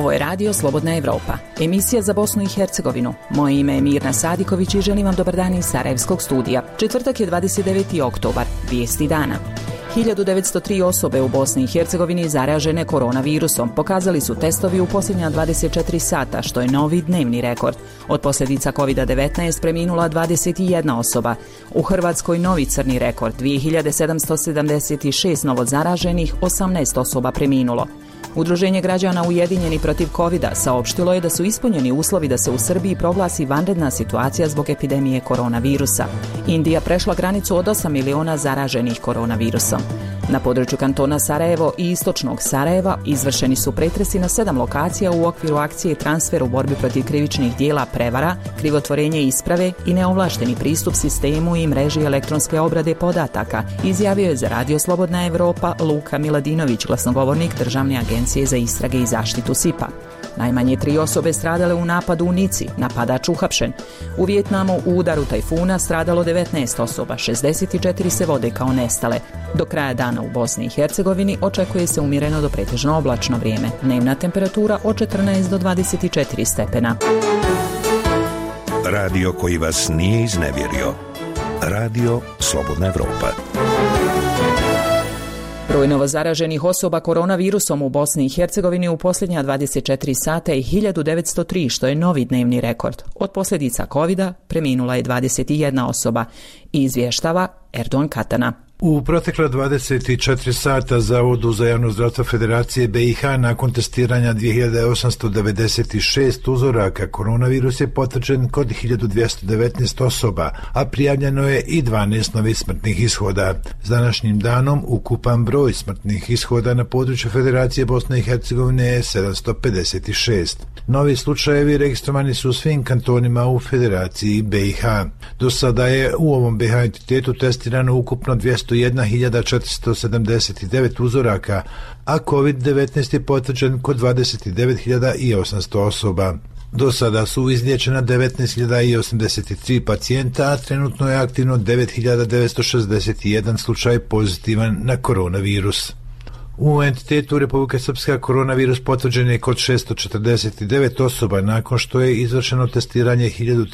Ovo je Radio Slobodna Evropa, emisija za Bosnu i Hercegovinu. Moje ime je Mirna Sadiković i želim vam dobar dan iz Sarajevskog studija. Četvrtak je 29. oktobar, vijesti dana. 1903 osobe u Bosni i Hercegovini zaražene koronavirusom. Pokazali su testovi u posljednja 24 sata, što je novi dnevni rekord. Od posljedica COVID-19 preminula 21 osoba. U Hrvatskoj novi crni rekord, 2776 novozaraženih, 18 osoba preminulo. Udruženje građana Ujedinjeni protiv covida saopštilo je da su ispunjeni uslovi da se u Srbiji proglasi vanredna situacija zbog epidemije koronavirusa. Indija prešla granicu od 8 miliona zaraženih koronavirusom. Na području kantona Sarajevo i istočnog Sarajeva izvršeni su pretresi na 7 lokacija u okviru akcije Transfer u borbi protiv krivičnih dijela prevara, krivotvorenje isprave i neovlašteni pristup sistemu i mreži elektronske obrade podataka, izjavio je za Radio Slobodna Evropa Luka Miladinović, glasnogovornik Državne agencije za istrage i zaštitu SIP-a. Najmanje 3 osobe stradale u napadu u Nici, napadač uhapšen. U Vijetnamu u udaru tajfuna stradalo 19 osoba, 64 se vode kao nestale. Do kraja dana u Bosni i Hercegovini očekuje se umjereno do pretežno oblačno vrijeme. Dnevna temperatura od 14 do 24 stepena. Radio koji vas nije iznevjerio. Radio Slobodna Evropa. Broj novozaraženih osoba koronavirusom u Bosni i Hercegovini u posljednja 24 sata je 1903, što je novi dnevni rekord. Od posljedica covida preminula je 21 osoba, izvještava Erdogan Katana. U protekla 24 sata Zavodu za javno zdravstvo Federacije BiH nakon testiranja 2896 uzoraka koronavirus je potvrđen kod 1219 osoba, a prijavljeno je i 12 novih smrtnih ishoda. S današnjim danom ukupan broj smrtnih ishoda na području Federacije Bosne i Hercegovine je 756. Novi slučajevi registrovani su u svim kantonima u Federaciji BiH. Do sada je u ovom BiH entitetu testirano ukupno 201.479 uzoraka, a COVID-19 je potvrđen kod 29.800 osoba. Do sada su izliječena 19.083 pacijenta, a trenutno je aktivno 9.961 slučaj pozitivan na koronavirus. U entitetu Republike Srpska koronavirus potvrđen je kod 649 osoba nakon što je izvršeno testiranje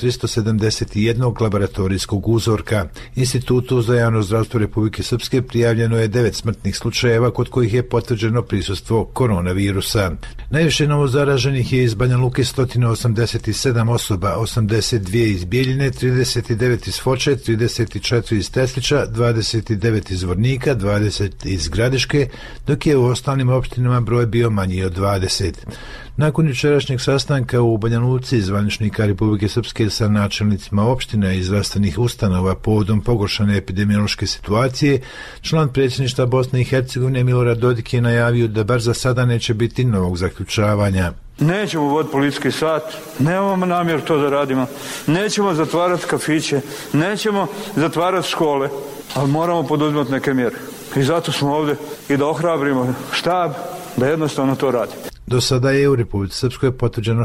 1371 laboratorijskog uzorka. Institutu za javno zdravstvo Republike Srpske prijavljeno je 9 smrtnih slučajeva kod kojih je potvrđeno prisustvo koronavirusa. Najviše novozaraženih je iz Banja Luke 187 osoba, 82 iz Bijeljine, 39 iz Foče, 34 iz Teslića, 29 iz Zvornika, 20 iz Gradiške, dok je u ostalim opštinama broj bio manji od 20. Nakon jučerašnjeg sastanka u Banja Luci zvaničnika Republike Srpske sa načelnicima opština i zdravstvenih ustanova povodom pogoršane epidemiološke situacije, član predsjedništva Bosne i Hercegovine Milorad Dodik je najavio da bar za sada neće biti novog zaključavanja. Nećemo voditi policijski sat, nemamo namjer to da radimo, nećemo zatvarati kafiće, nećemo zatvarati škole, ali moramo poduzimati neke mjere. I zato smo ovdje i da ohrabrimo štab da jednostavno to radi. Do sada je u Republici Srpskoj potvrđeno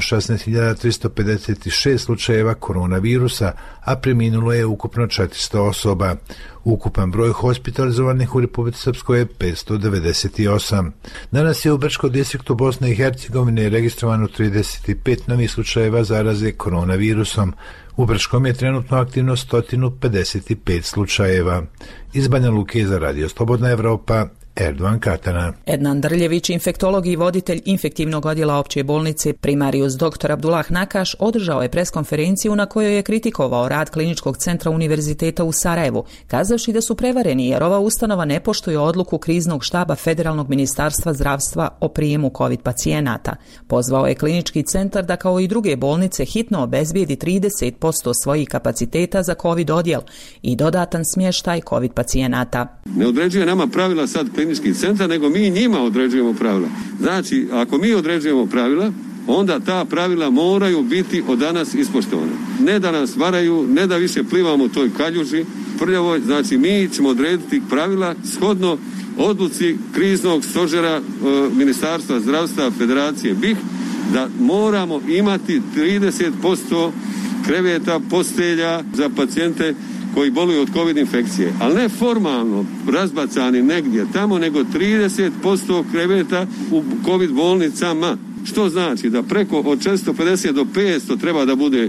16.356 slučajeva koronavirusa, a preminulo je ukupno 400 osoba. Ukupan broj hospitalizovanih u Republici Srpskoj je 598. Danas je u Brčkom distriktu Bosne i Hercegovine registrovano 35 novih slučajeva zaraze koronavirusom. U Brčkom je trenutno aktivno 155 slučajeva. Iz Banja Luke za Radio Slobodna Evropa, Erdogan Katana. Ednan Drljević, infektolog i voditelj infektivnog odjela opće bolnice Primarius dr. Abdullah Nakaš, održao je preskonferenciju na kojoj je kritikovao rad Kliničkog centra Univerziteta u Sarajevu, kazavši da su prevareni jer ova ustanova ne poštuje odluku kriznog štaba Federalnog ministarstva zdravstva o prijemu COVID pacijenata. Pozvao je Klinički centar da kao i druge bolnice hitno obezbijedi 30% svojih kapaciteta za COVID odjel i dodatan smještaj COVID pacijenata. Ne određuje nama pravila sad Klinički centar, nego mi njima određujemo pravila. Znači, ako mi određujemo pravila, onda ta pravila moraju biti od danas ispoštovana. Ne da nas varaju, ne da više plivamo u toj kaljuži prljavoj, znači mi ćemo odrediti pravila shodno odluci kriznog stožera Ministarstva zdravstva Federacije BiH, da moramo imati 30% kreveta, postelja za pacijente koji boluju od COVID infekcije, ali ne formalno razbacani negdje tamo, nego 30% kreveta u COVID bolnicama. što znači da preko od 450 do 500 treba da bude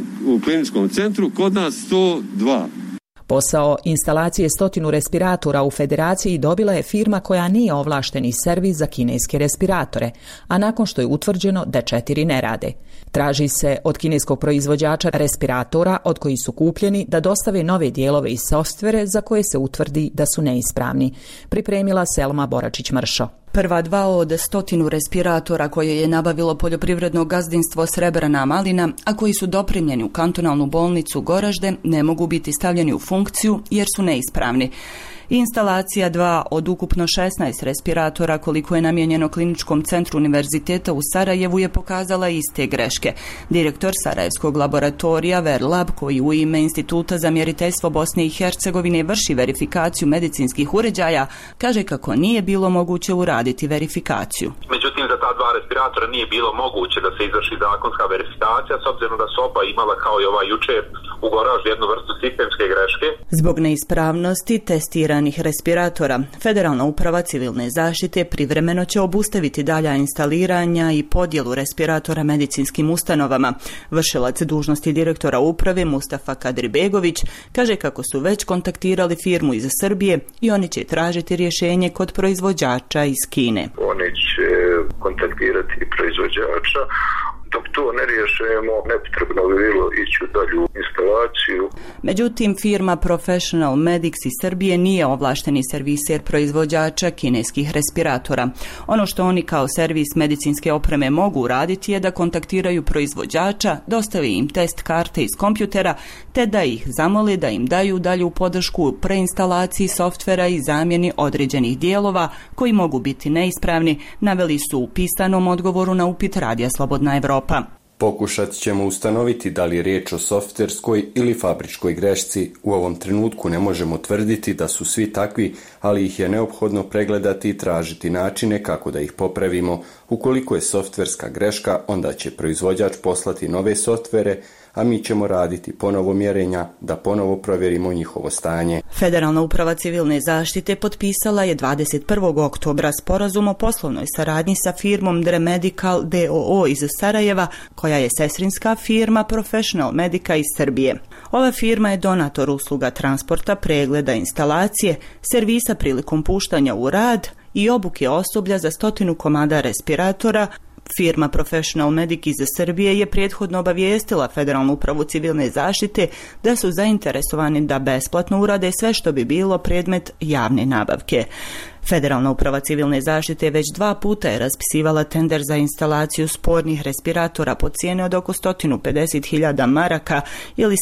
u kliničkom centru, kod nas 102. Posao instalacije 100 respiratora u Federaciji dobila je firma koja nije ovlašteni servis za kineske respiratore, a nakon što je utvrđeno da 4 ne rade. Traži se od kineskog proizvođača respiratora od kojih su kupljeni da dostave nove dijelove i softvere za koje se utvrdi da su neispravni. Pripremila Selma Boračić-Mršo. Prva 2 od 100 respiratora koje je nabavilo poljoprivredno gazdinstvo Srebrna Malina, a koji su doprimljeni u kantonalnu bolnicu Goražde, ne mogu biti stavljeni u funkciju jer su neispravni. Instalacija 2 od ukupno 16 respiratora koliko je namijenjeno Kliničkom centru Univerziteta u Sarajevu je pokazala iste greške. Direktor Sarajevskog laboratorija Verlab, koji u ime Instituta za mjeriteljstvo Bosne i Hercegovine vrši verifikaciju medicinskih uređaja, kaže kako nije bilo moguće uraditi verifikaciju. Međutim, za ta 2 respiratora nije bilo moguće da se izvrši zakonska verifikacija, s obzirom da su oba imala, kao i ova jučer u Goraždu, jednu vrstu sistemske greške. Zbog neispravnosti testiranih respiratora, Federalna uprava civilne zaštite privremeno će obustaviti dalja instaliranja i podjelu respiratora medicinskim ustanovama. Vršilac dužnosti direktora uprave Mustafa Kadribegović kaže kako su već kontaktirali firmu iz Srbije i oni će tražiti rješenje kod proizvođača iz Kine. Oni će kontaktirati proizvođača. Dok to ne riješimo, nepotrebno bi bilo ići u dalju instalaciju. Međutim, firma Professional Medics iz Srbije nije ovlašteni serviser proizvođača kineskih respiratora. Ono što oni kao servis medicinske opreme mogu uraditi je da kontaktiraju proizvođača, dostavi im test karte iz kompjutera, te da ih zamoli da im daju dalju podršku u preinstalaciji softvera i zamjeni određenih dijelova koji mogu biti neispravni, naveli su u pisanom odgovoru na upit Radija Slobodna Evropa. Pokušat ćemo ustanoviti da li je riječ o softverskoj ili fabričkoj grešci. U ovom trenutku ne možemo tvrditi da su svi takvi, ali ih je neophodno pregledati i tražiti načine kako da ih popravimo. Ukoliko je softverska greška, onda će proizvođač poslati nove softvere, a mi ćemo raditi ponovo mjerenja da ponovo provjerimo njihovo stanje. Federalna uprava civilne zaštite potpisala je 21. oktobra sporazum o poslovnoj saradnji sa firmom Dre Medical DOO iz Sarajeva, koja je sestrinska firma Professional Medica iz Srbije. Ova firma je donator usluga transporta, pregleda, instalacije, servisa prilikom puštanja u rad i obuke osoblja za 100 komada respiratora. Firma Professional Medic iz Srbije je prethodno obavijestila Federalnu upravu civilne zaštite da su zainteresovani da besplatno urade sve što bi bilo predmet javne nabavke. Federalna uprava civilne zaštite već 2 puta je raspisivala tender za instalaciju spornih respiratora po cijeni od oko 150.000 maraka ili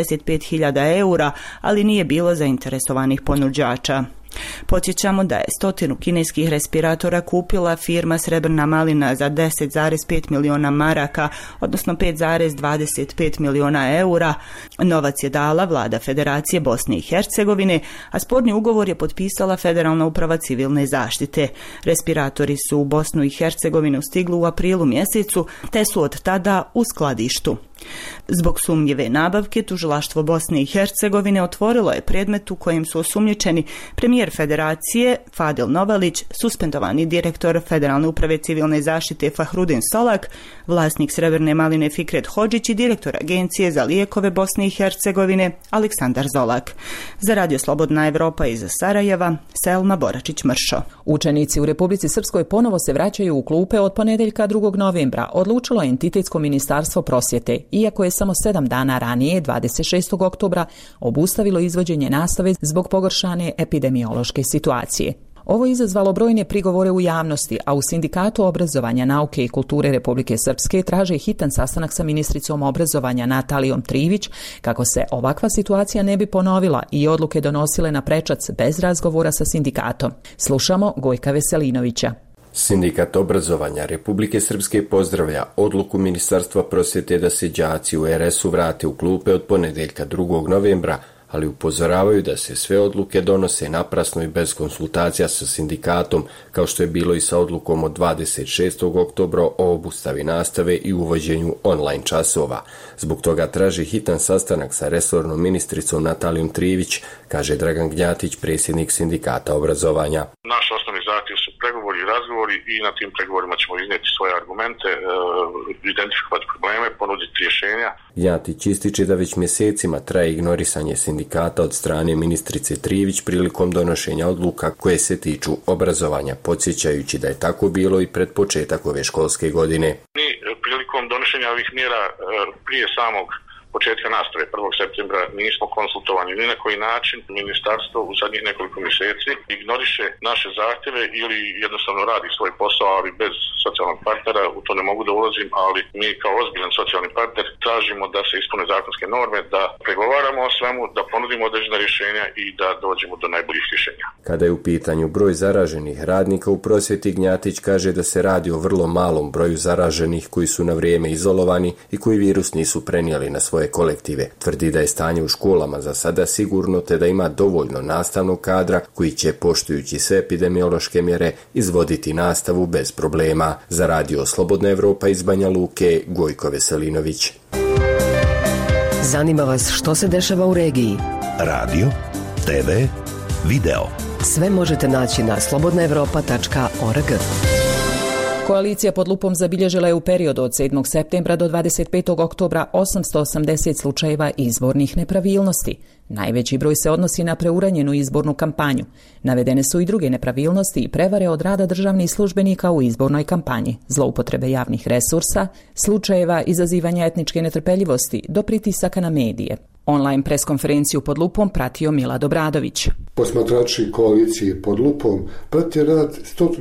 75.000 eura, ali nije bilo zainteresovanih ponuđača. Podsjećamo da je 100 kineskih respiratora kupila firma Srebrna Malina za 10,5 miliona maraka, odnosno 5,25 miliona eura. Novac je dala vlada Federacije Bosne i Hercegovine, a sporni ugovor je potpisala Federalna uprava civilne zaštite. Respiratori su u Bosnu i Hercegovinu stigli u aprilu mjesecu, te su od tada u skladištu. Zbog sumnjive nabavke, tužilaštvo Bosne i Hercegovine otvorilo je predmet u kojem su osumnjičeni premijer Federacije Fadil Novalić, suspendovani direktor Federalne uprave civilne zaštite Fahrudin Solak, vlasnik Srebrne Maline Fikret Hodžić i direktor Agencije za lijekove Bosne i Hercegovine Aleksandar Zolak. Za Radio Slobodna Evropa iz Sarajeva, Selma Boračić-Mršo. Učenici u Republici Srpskoj ponovo se vraćaju u klupe od ponedjeljka 2. novembra, odlučilo je Entitetsko ministarstvo prosvjete, iako je samo 7 dana ranije, 26. oktobra, obustavilo izvođenje nastave zbog pogoršane epidemiološke situacije. Ovo je izazvalo brojne prigovore u javnosti, a u Sindikatu obrazovanja, nauke i kulture Republike Srpske traže hitan sastanak sa ministricom obrazovanja Natalijom Trivić kako se ovakva situacija ne bi ponovila i odluke donosile na prečac bez razgovora sa sindikatom. Slušamo Gojka Veselinovića. Sindikat obrazovanja Republike Srpske pozdravlja odluku Ministarstva prosvjete da se đaci u RS-u vrate u klupe od ponedjeljka 2. novembra, ali upozoravaju da se sve odluke donose naprasno i bez konsultacija sa sindikatom, kao što je bilo i sa odlukom od 26. oktobra o obustavi nastave i uvođenju online časova. Zbog toga traži hitan sastanak sa resornom ministricom Natalijom Trivić, kaže Dragan Gnjatić, predsjednik Sindikata obrazovanja. Naš osnovni zahtjev su pregovori i razgovori i na tim pregovorima ćemo iznijeti svoje argumente, identifikovati probleme, ponuditi rješenja. Gnjatić ističe da već mjesecima traje ignorisanje sindikata od strane ministrice Trijević prilikom donošenja odluka koje se tiču obrazovanja, podsjećajući da je tako bilo i pred početak ove školske godine. Mi prilikom donošenja ovih mjera prije samog početka nastave 1. septembra nismo konsultovani ni na koji način. Ministarstvo u zadnjih nekoliko mjeseci ignoriše naše zahtjeve ili jednostavno radi svoj posao, ali bez socijalnog partnera. U to ne mogu da ulazim, ali mi kao ozbiljan socijalni partner tražimo da se ispune zakonske norme, da pregovaramo o svemu, da ponudimo određena rješenja i da dođemo do najboljih rješenja. Kada je u pitanju broj zaraženih radnika u prosvjeti, Gnjatić kaže da se radi o vrlo malom broju zaraženih koji su na vrijeme izolovani i koji virus nisu prenijeli na svoje kolektive. Tvrdi da je stanje u školama za sada sigurno te da ima dovoljno nastavnog kadra koji će, poštujući sve epidemiološke mjere, izvoditi nastavu bez problema. Za Radio Slobodna Evropa iz Banja Luke, Gojko Veselinović. Zanima vas što se dešava u regiji? Radio, TV, video. Sve možete naći na slobodnaevropa.org. Koalicija pod lupom zabilježila je u periodu od 7. septembra do 25. oktobra 880 slučajeva izbornih nepravilnosti. Najveći broj se odnosi na preuranjenu izbornu kampanju. Navedene su i druge nepravilnosti i prevare od rada državnih službenika u izbornoj kampanji, zloupotrebe javnih resursa, slučajeva izazivanja etničke netrpeljivosti do pritisaka na medije. Online preskonferenciju pod lupom pratio Milad Obradović. Posmatrači koalicije pod lupom prate rad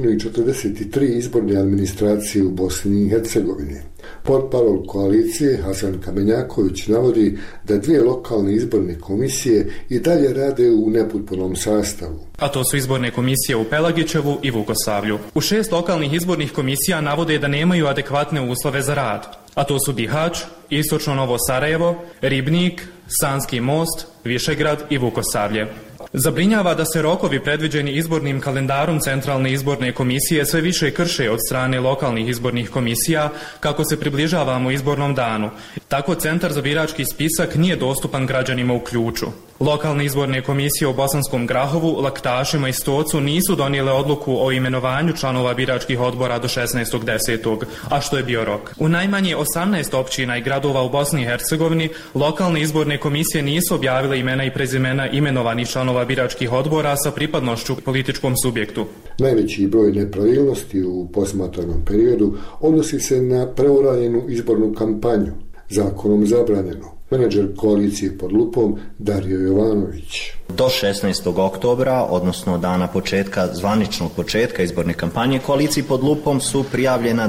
143 izborne administracije u Bosni i Hercegovini. Portparol koalicije Hasan Kamenjaković navodi da 2 lokalne izborne komisije i dalje rade u nepotpunom sastavu. A to su izborne komisije u Pelagićevu i Vukosavlju. U 6 lokalnih izbornih komisija navode da nemaju adekvatne uslove za rad. A to su Bihać, Istočno Novo Sarajevo, Ribnik, Sanski Most, Višegrad i Vukosavlje. Zabrinjava da se rokovi predviđeni izbornim kalendarom Centralne izborne komisije sve više krše od strane lokalnih izbornih komisija kako se približavamo izbornom danu. Tako Centar za birački spisak nije dostupan građanima u Ključu. Lokalne izborne komisije u Bosanskom Grahovu, Laktašima i Stocu nisu donijele odluku o imenovanju članova biračkih odbora do 16.10., a što je bio rok. U najmanje 18 općina i gradova u Bosni i Hercegovini lokalne izborne komisije nisu objavile imena i prezimena imenovanih članova biračkih odbora sa pripadnošću političkom subjektu. Najveći broj nepravilnosti u posmatranom periodu odnosi se na preuranjenu izbornu kampanju, zakonom zabranjeno. Menadžer koalicije pod lupom Dario Jovanović. Do 16. oktobra, odnosno dana zvaničnog početka izborne kampanje, koaliciji pod lupom su prijavljena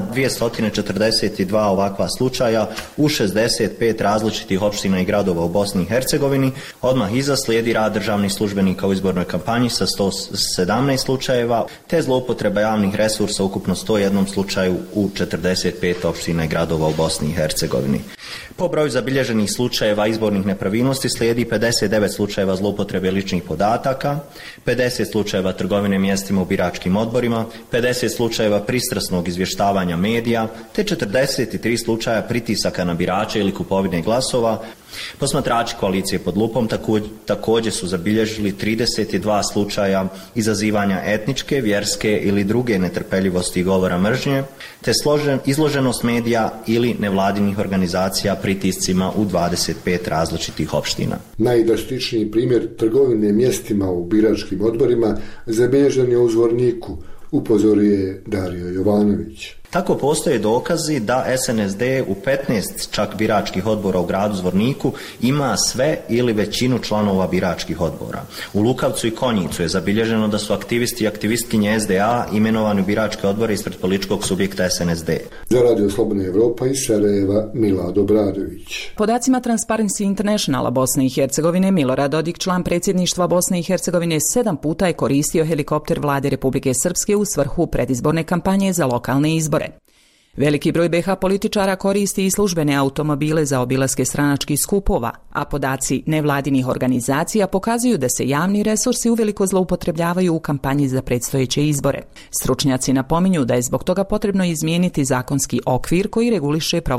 242 ovakva slučaja u 65 različitih opština i gradova u Bosni i Hercegovini. Odmah iza slijedi rad državnih službenika u izbornoj kampanji sa 117 slučajeva, te zloupotreba javnih resursa ukupno 101 slučaju u 45 opština i gradova u Bosni i Hercegovini. Po broju zabilježenih slučajeva izbornih nepravilnosti slijedi 59 slučajeva zloupotrebe ličnih podataka, 50 slučajeva trgovine mjestima u biračkim odborima, 50 slučajeva pristrasnog izvještavanja medija, te 43 slučaja pritisaka na birače ili kupovine glasova. Posmatrači koalicije pod lupom također su zabilježili 32 slučaja izazivanja etničke, vjerske ili druge netrpeljivosti i govora mržnje, te izloženost medija ili nevladinih organizacija pritiscima u 25 različitih opština. Najdrastičniji primjer trgovine mjestima u biračkim odborima zabilježen je u Zvorniku, upozorio je Dario Jovanović. Tako postoje dokazi da SNSD u 15 čak biračkih odbora u gradu Zvorniku ima sve ili većinu članova biračkih odbora. U Lukavcu i Konjicu je zabilježeno da su aktivisti i aktivistkinje SDA imenovani u biračke odbore ispred političkog subjekta SNSD. Za Radio Slobodna Evropa iz Sarajeva Milad Obradović. Podacima Transparency Internationala Bosne i Hercegovine, Milorad Dodik, član predsjedništva Bosne i Hercegovine, 7 puta je koristio helikopter vlade Republike Srpske u svrhu predizborne kampanje za lokalne izbore. Veliki broj BiH političara koristi i službene automobile za obilaske stranačkih skupova, a podaci nevladinih organizacija pokazuju da se javni resursi uveliko zloupotrebljavaju u kampanji za predstojeće izbore. Stručnjaci napominju da je zbog toga potrebno izmijeniti zakonski okvir koji reguliše provođenje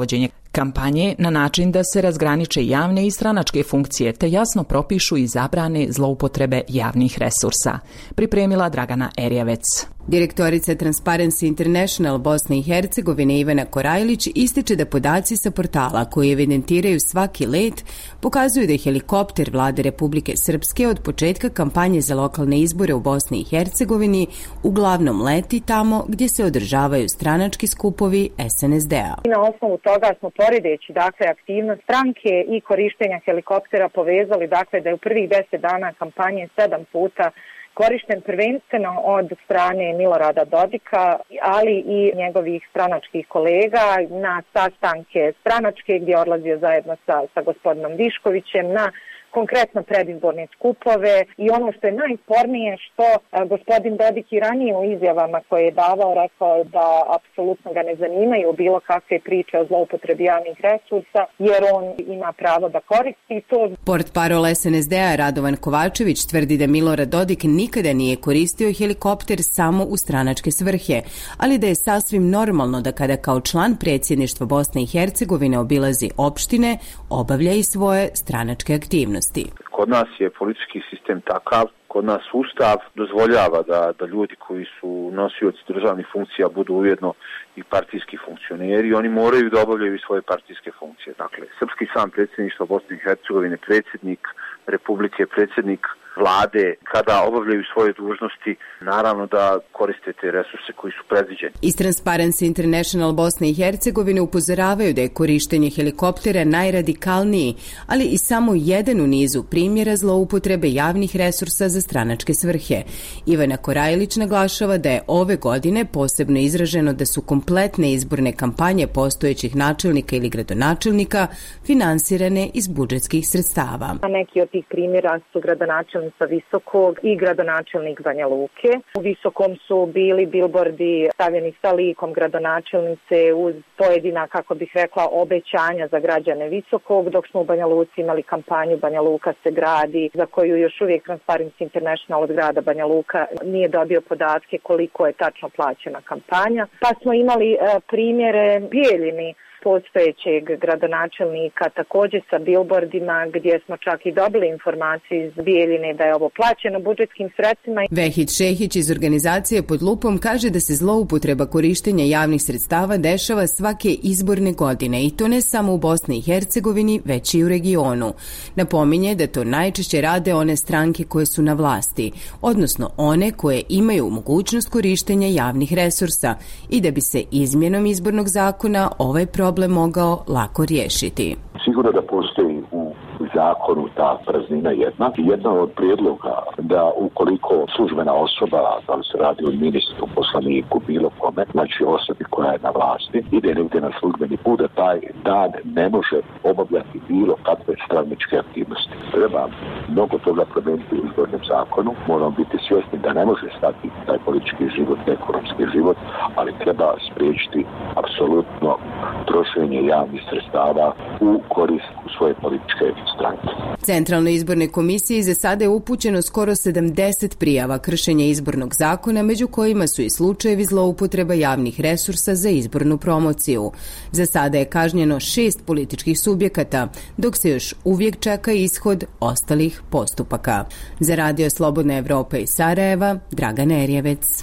Kampanje na način da se razgraniče javne i stranačke funkcije te jasno propišu i zabrane zloupotrebe javnih resursa. Pripremila Dragana Erjevec. Direktorica Transparency International Bosne i Hercegovine Ivana Korajlić ističe da podaci sa portala koji evidentiraju svaki let pokazuju da je helikopter Vlade Republike Srpske od početka kampanje za lokalne izbore u Bosni i Hercegovini uglavnom leti tamo gdje se održavaju stranački skupovi SNSD-a. Na osnovu toga smo poredeći aktivnost stranke i korištenja helikoptera povezali da je u prvih 10 dana kampanje 7 puta korišten prvenstveno od strane Milorada Dodika, ali i njegovih stranačkih kolega na sastanke stranačke gdje je odlazio zajedno sa gospodinom Viškovićem, na konkretno predizborne skupove i ono što je najspornije što gospodin Dodik i ranije u izjavama koje je davao rekao da apsolutno ga ne zanimaju bilo kakve priče o zloupotrebi javnih resursa jer on ima pravo da koristi to. Portparol SNSD-a Radovan Kovačević tvrdi da Milorad Dodik nikada nije koristio helikopter samo u stranačke svrhe, ali da je sasvim normalno da kada kao član predsjedništva Bosne i Hercegovine obilazi opštine, obavlja i svoje stranačke aktivnosti. Kod nas je politički sistem takav, kod nas Ustav dozvoljava da ljudi koji su nosioci državnih funkcija budu ujedno i partijski funkcioneri i oni moraju da obavljaju i svoje partijske funkcije. Dakle, srpski sam predsjedništvo Bosne i Hercegovine, predsjednik Republike, predsjednik vlade, kada obavljaju svoje dužnosti, naravno da koriste te resurse koji su predviđeni. Iz Transparency International Bosne i Hercegovine upozoravaju da je korištenje helikoptera najradikalniji, ali i samo jedan u nizu primjera zloupotrebe javnih resursa za stranačke svrhe. Ivana Korajlić naglašava da je ove godine posebno izraženo da su kompletne izborne kampanje postojećih načelnika ili gradonačelnika finansirane iz budžetskih sredstava. Neki od tih primjera su gradonačelnik Visokog i gradonačelnik Banja Luke. U Visokom su bili bilbordi stavljeni sa likom gradonačelnice uz pojedina, kako bih rekla, obećanja za građane Visokog, dok smo u Banja Luci imali kampanju Banja Luka se gradi, za koju još uvijek Transparency International od grada Banja Luka nije dobio podatke koliko je tačno plaćena kampanja. Pa smo imali primjere Bijeljini postojećeg gradonačelnika također sa bilbordima gdje smo čak i dobili informaciju iz Bijeljine da je ovo plaćeno budžetskim sredstvima. Vehid Šehić iz organizacije Pod lupom kaže da se zloupotreba korištenja javnih sredstava dešava svake izborne godine i to ne samo u Bosni i Hercegovini, već i u regionu. Napominje da to najčešće rade one stranke koje su na vlasti, odnosno one koje imaju mogućnost korištenja javnih resursa i da bi se izmjenom izbornog zakona ovaj problem mogao lako riješiti. Sigurno da postoji u zakonu ta praznina jedna od prijedloga da ukoliko službena osoba, da li se radi o ministru, poslaniku, bilo kome, znači osobi koja je na vlasti, ide negdje na službeni put, da taj dan ne može obavljati bilo kakve stranačke aktivnosti. Treba mnogo toga promijeniti u izbornom zakonu, moramo biti svjesni da ne može stati taj politički život, ekonomski život, ali treba spriječiti apsolutno trošenje javnih sredstava u korist svoje političke stranke. Centralnoj izbornoj komisiji za sada je upućeno skoro 70 prijava kršenja izbornog zakona, među kojima su i slučajevi zloupotreba javnih resursa za izbornu promociju. Za sada je kažnjeno 6 političkih subjekata, dok se još uvijek čeka ishod ostalih postupaka. Za Radio Slobodna Evropa iz Sarajeva, Dragana Erjevec.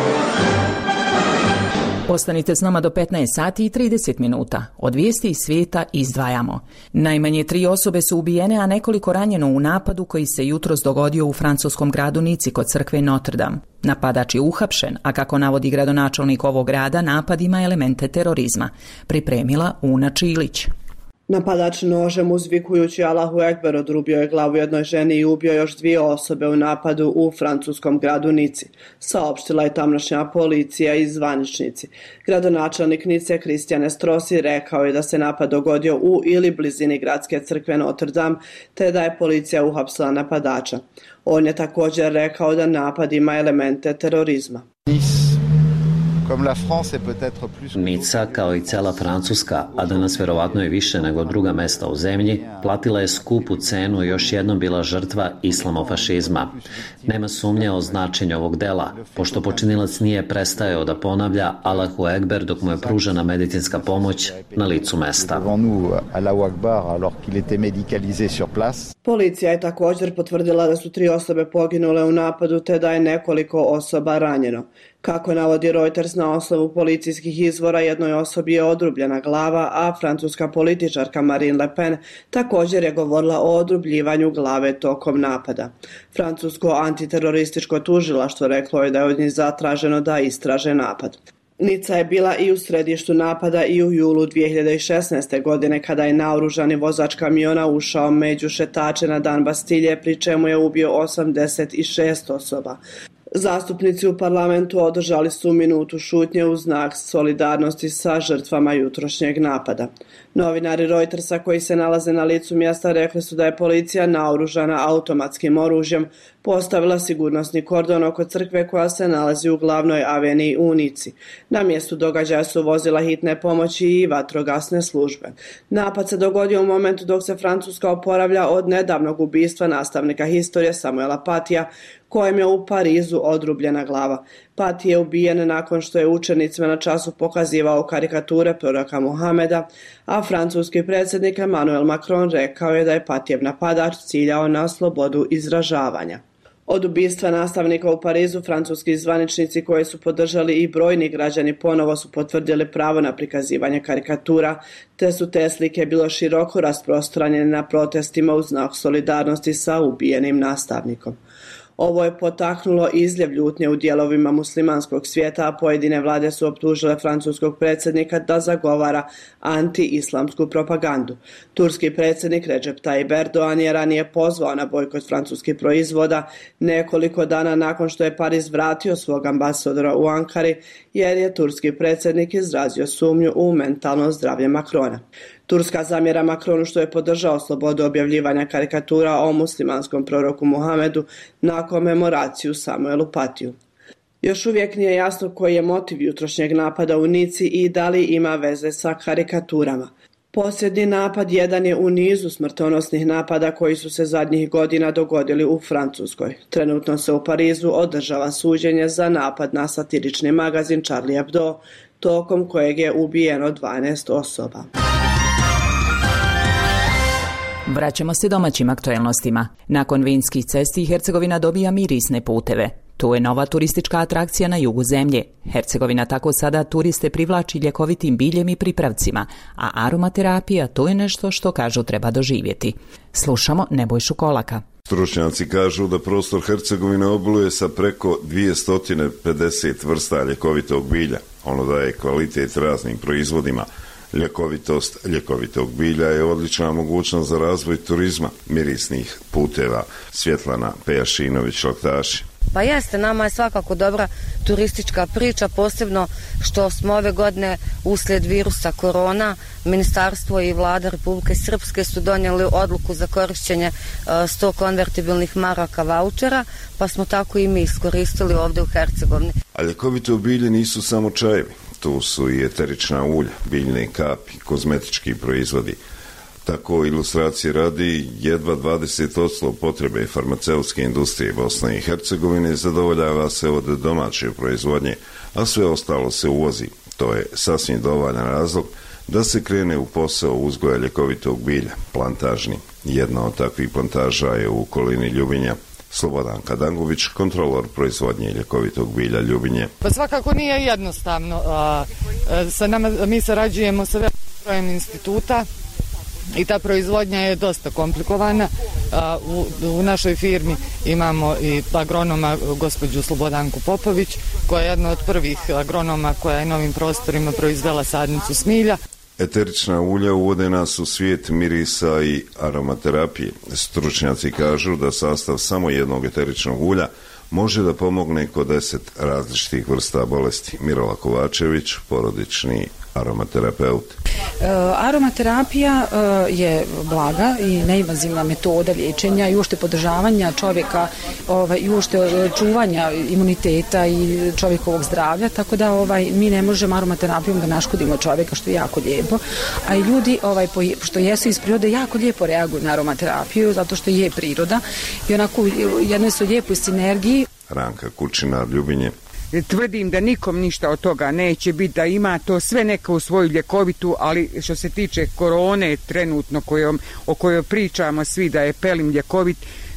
Ostanite s nama do 15 sati i 30 minuta. Od vijesti iz svijeta izdvajamo. Najmanje 3 osobe su ubijene, a nekoliko ranjeno u napadu koji se jutros dogodio u francuskom gradu Nici kod crkve Notre Dame. Napadač je uhapšen, a kako navodi gradonačelnik ovog grada, napad ima elemente terorizma. Pripremila Una Čilić. Napadač nožem uzvikujući Allahu Ekber odrubio je glavu jednoj ženi i ubio još 2 osobe u napadu u francuskom gradu Nici, saopštila je tamošnja policija i zvaničnici. Gradonačelnik Nice Christian Estrosi rekao je da se napad dogodio u ili blizini gradske crkve Notre Dame, te da je policija uhapsila napadača. On je također rekao da napad ima elemente terorizma. Nica, kao i cela Francuska, a danas verovatno i više nego druga mesta u zemlji, platila je skupu cenu i još jednom bila žrtva islamofašizma. Nema sumnje o značenju ovog dela, pošto počinilac nije prestajao da ponavlja Allahu Ekber dok mu je pružena medicinska pomoć na licu mesta. Policija je također potvrdila da su 3 osobe poginule u napadu te da je nekoliko osoba ranjeno. Kako navodi Reuters, na osnovu policijskih izvora jednoj osobi je odrubljena glava, a francuska političarka Marine Le Pen također je govorila o odrubljivanju glave tokom napada. Francusko antiterorističko tužilaštvo reklo je da je od njih zatraženo da istraže napad. Nica je bila i u središtu napada i u julu 2016. godine kada je naoružani vozač kamiona ušao među šetače na dan Bastilje, pri čemu je ubio 86 osoba. Zastupnici u parlamentu održali su minutu šutnje u znak solidarnosti sa žrtvama jutrošnjeg napada. Novinari Reutersa koji se nalaze na licu mjesta rekli su da je policija naoružana automatskim oružjem postavila sigurnosni kordon oko crkve koja se nalazi u glavnoj aveniji u Nici. Na mjestu događaja su vozila hitne pomoći i vatrogasne službe. Napad se dogodio u momentu dok se Francuska oporavlja od nedavnog ubistva nastavnika historije Samuela Patija, kojem je u Parizu odrubljena glava. Pati je ubijen nakon što je učenicima na času pokazivao karikature proroka Muhameda, a francuski predsjednik Emmanuel Macron rekao je da je Patijev napadač ciljao na slobodu izražavanja. Od ubistva nastavnika u Parizu francuski zvaničnici koji su podržali i brojni građani ponovo su potvrdili pravo na prikazivanje karikatura, te su te slike bilo široko rasprostranjene na protestima u znak solidarnosti sa ubijenim nastavnikom. Ovo je potaknulo izljev ljutnje u dijelovima muslimanskog svijeta, a pojedine vlade su optužile francuskog predsjednika da zagovara anti-islamsku propagandu. Turski predsjednik Recep Tayyip Erdogan je ranije pozvao na bojkot francuskih proizvoda nekoliko dana nakon što je Pariz vratio svog ambasadora u Ankari, jer je turski predsjednik izrazio sumnju u mentalno zdravlje Macrona. Turska zamjera Macronu što je podržao slobodu objavljivanja karikatura o muslimanskom proroku Muhamedu na komemoraciju Samuelu Patiju. Još uvijek nije jasno koji je motiv jutrošnjeg napada u Nici i da li ima veze sa karikaturama. Posljednji napad jedan je u nizu smrtonosnih napada koji su se zadnjih godina dogodili u Francuskoj. Trenutno se u Parizu održava suđenje za napad na satirični magazin Charlie Hebdo, tokom kojeg je ubijeno 12 osoba. Vraćamo se domaćim aktuelnostima. Nakon vinskih cesti Hercegovina dobija mirisne puteve. To je nova turistička atrakcija na jugu zemlje. Hercegovina tako sada turiste privlači ljekovitim biljem i pripravcima, a aromaterapija to je nešto što kažu treba doživjeti. Slušamo Nebojšu Kolaka. Stručnjaci kažu da prostor Hercegovine obiluje sa preko 250 vrsta ljekovitog bilja. Ono daje kvalitet raznim proizvodima. Ljekovitost ljekovitog bilja je odlična mogućnost za razvoj turizma, mirisnih puteva. Svjetlana Pejašinović-Laktaši. Pa jeste, nama je svakako dobra turistička priča, posebno što smo ove godine uslijed virusa korona, Ministarstvo i Vlada Republike Srpske su donijeli odluku za korišćenje 100 konvertibilnih maraka vaučera, pa smo tako i mi iskoristili ovdje u Hercegovini. A ljekovito bilje nisu samo čajevi, tu su i eterična ulja, biljne kapi, kozmetički proizvodi. Tako ilustracije radi jedva 20% potrebe farmaceutske industrije Bosne i Hercegovine zadovoljava se od domaće proizvodnje, a sve ostalo se uvozi. To je sasvim dovoljan razlog da se krene u posao uzgoja ljekovitog bilja, plantažni. Jedna od takvih plantaža je u okolini Ljubinja. Slobodan Kadangović, kontrolor proizvodnje ljekovitog bilja Ljubinje. Pa svakako nije jednostavno. Mi sarađujemo sa velikim brojem instituta i ta proizvodnja je dosta komplikovana. U našoj firmi imamo i agronoma gospođu Slobodanku Popović, koja je jedna od prvih agronoma koja je na ovim prostorima proizvela sadnicu smilja. Eterična ulja uvode nas u svijet mirisa i aromaterapije. Stručnjaci kažu da sastav samo jednog eteričnog ulja može da pomogne kod 10 različitih vrsta bolesti. Mirola Kovačević, porodični aromaterapeut. Aromaterapija je blaga i neinvazivna metoda liječenja i uopšte podržavanja čovjeka i uopšte čuvanja imuniteta i čovjekovog zdravlja, tako da mi ne možemo aromaterapijom da naškodimo čovjeka, što je jako lijepo, a i ljudi što jesu iz prirode jako lijepo reaguju na aromaterapiju zato što je priroda i onako jednoj su lijepoj sinergiji. Ranka Kučinar, Ljubinje. Tvrdim da nikom ništa od toga neće biti, da ima to sve neka u svoju ljekovitu, ali što se tiče korone trenutno o kojoj pričamo svi da je pelin ljekovit,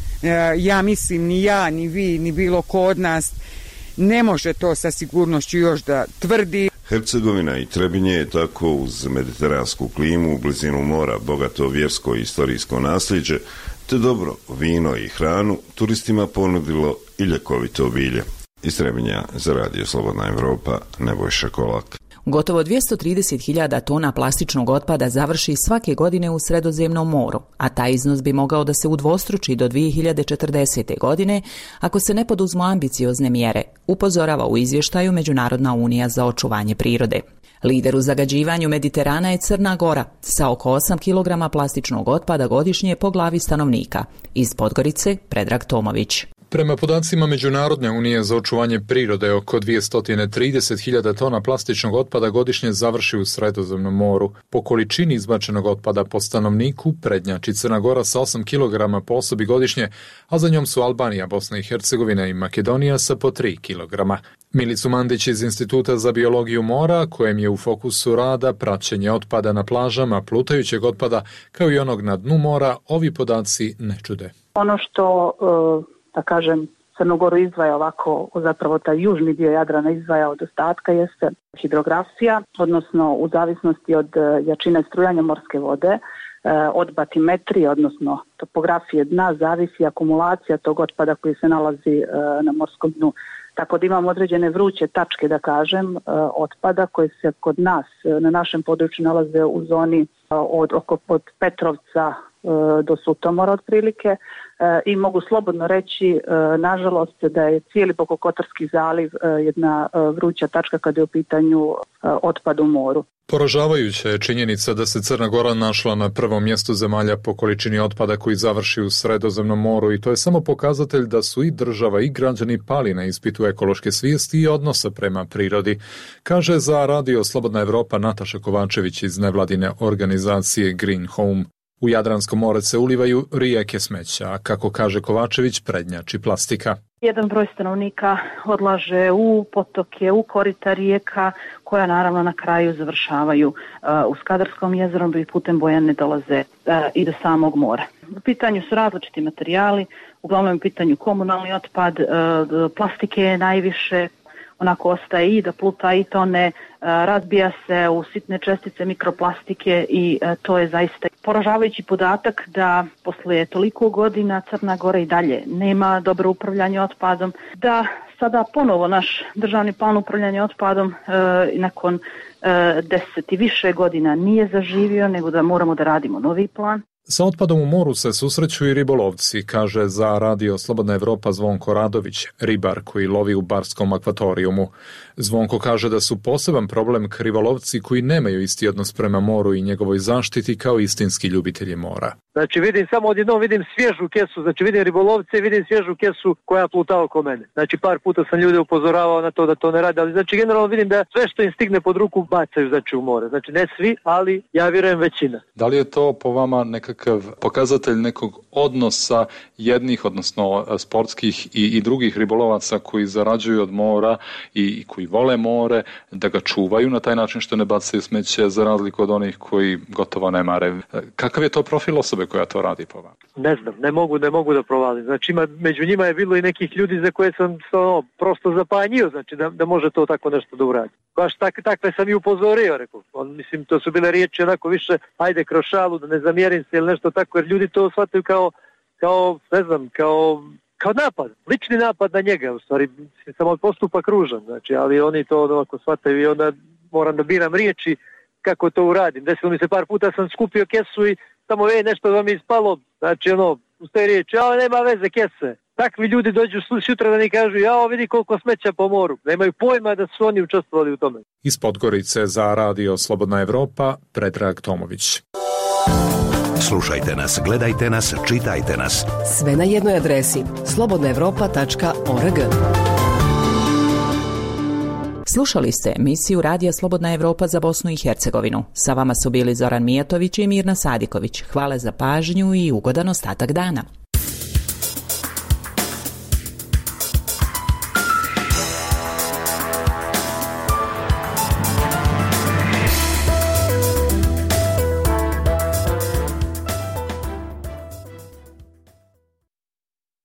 ja mislim ni ja, ni vi, ni bilo ko od nas ne može to sa sigurnošću još da tvrdi. Hercegovina i Trebinje je tako uz mediteransku klimu, u blizinu mora, bogato vjersko i istorijsko nasljeđe, te dobro vino i hranu, turistima ponudilo i ljekovito bilje. Iz Trebinja za Radio Slobodna Evropa, Nebojša Kolak. Gotovo 230.000 tona plastičnog otpada završi svake godine u Sredozemnom moru, a taj iznos bi mogao da se udvostruči do 2040. godine ako se ne poduzmu ambiciozne mjere, upozorava u izvještaju Međunarodna unija za očuvanje prirode. Lider u zagađivanju Mediterana je Crna Gora sa oko 8 kg plastičnog otpada godišnje po glavi stanovnika. Iz Podgorice, Predrag Tomović. Prema podacima Međunarodne unije za očuvanje prirode, oko 230.000 tona plastičnog otpada godišnje završi u Sredozemnom moru. Po količini izbačenog otpada po stanovniku prednjači Crna Gora sa 8 kg po osobi godišnje, a za njom su Albanija, Bosna i Hercegovina i Makedonija sa po 3 kg. Milicu Mandić iz Instituta za biologiju mora, kojem je u fokusu rada praćenje otpada na plažama, plutajućeg otpada, kao i onog na dnu mora, ovi podaci ne čude. Ono što da kažem, Crnu Goru izdvaja ovako, zapravo taj južni dio Jadrana izdvaja od ostatka, jeste hidrografija, odnosno u zavisnosti od jačine strujanja morske vode, od batimetrije, odnosno topografije dna, zavisi akumulacija tog otpada koji se nalazi na morskom dnu. Tako da imamo određene vruće tačke, da kažem, otpada koje se kod nas, na našem području nalaze u zoni od Petrovca do Sutomora otprilike i mogu slobodno reći, nažalost, da je cijeli Bokokotorski zaliv jedna vruća tačka kada je u pitanju otpad u moru. Poražavajuća je činjenica da se Crna Gora našla na prvom mjestu zemalja po količini otpada koji završi u Sredozemnom moru i to je samo pokazatelj da su i država i građani pali na ispitu ekološke svijesti i odnosa prema prirodi, kaže za Radio Slobodna Evropa Nataša Kovačević iz nevladine organizacije Green Home. U Jadransko more se ulivaju rijeke smeća, a kako kaže Kovačević, prednjači plastika. Jedan broj stanovnika odlaže u potoke, u korita rijeka, koja naravno na kraju završavaju u Skadarskom jezeru i putem Bojane dolaze i do samog mora. U pitanju su različiti materijali, uglavnom u pitanju komunalni otpad, plastike je najviše, onako ostaje i da pluta i tone, razbija se u sitne čestice mikroplastike i to je zaista poražavajući podatak da posle toliko godina Crna Gora i dalje nema dobro upravljanje otpadom, da sada ponovo naš državni plan upravljanja otpadom nakon 10 i više godina nije zaživio, nego da moramo da radimo novi plan. Sa otpadom u moru se susreću i ribolovci, kaže za Radio Slobodna Evropa Zvonko Radović, ribar koji lovi u barskom akvatorijumu. Zvonko kaže da su poseban problem ribolovci koji nemaju isti odnos prema moru i njegovoj zaštiti kao istinski ljubitelji mora. Znači vidim samo odjednom vidim svježu kesu, znači vidim ribolovce, vidim svježu kesu koja pluta oko mene. Znači par puta sam ljude upozoravao na to da to ne rade, ali znači generalno vidim da sve što im stigne pod ruku bacaju znači u more. Znači ne svi, ali ja vjerujem većina. Da li je to po vama nekakav pokazatelj nekog odnosa jednih, odnosno sportskih i drugih ribolovaca koji zarađuju od mora i koji vole more, da ga čuvaju na taj način što ne bacaju smeće za razliku od onih koji gotovo ne mare? Kakav je to profil osobe koja to radi po vama? Ne znam, ne mogu da provalim. Znači među njima je bilo i nekih ljudi za koje sam prosto zapanjio, znači da može to tako nešto da uradi. Baš takve sam i upozorio, rekao. Mislim, to su bile riječi onako više, ajde kroz šalu, da ne zamjerim se ili nešto tako, jer ljudi to shvataju kao napad, lični napad na njega, u stvari samo postupak ružan, znači, ali oni to ovako shvataju i onda moram da biram riječi kako to uradim. Desilo mi se par puta sam skupio kesu i samo nešto vam je ispalo, znači uz te riječi, ali nema veze kese. takvi ljudi dođu sutra da ni kažu jao vidi koliko smeća po moru. Nemaju pojma da su oni učestvovali u tome. Iz Podgorice za Radio Slobodna Evropa, Predrag Tomović. Slušajte nas, gledajte nas, čitajte nas. Sve na jednoj adresi slobodnaevropa.org. Slušali ste emisiju Radija Slobodna Evropa za Bosnu i Hercegovinu. Sa vama su bili Zoran Mijatović i Mirna Sadiković. Hvala za pažnju i ugodan ostatak dana.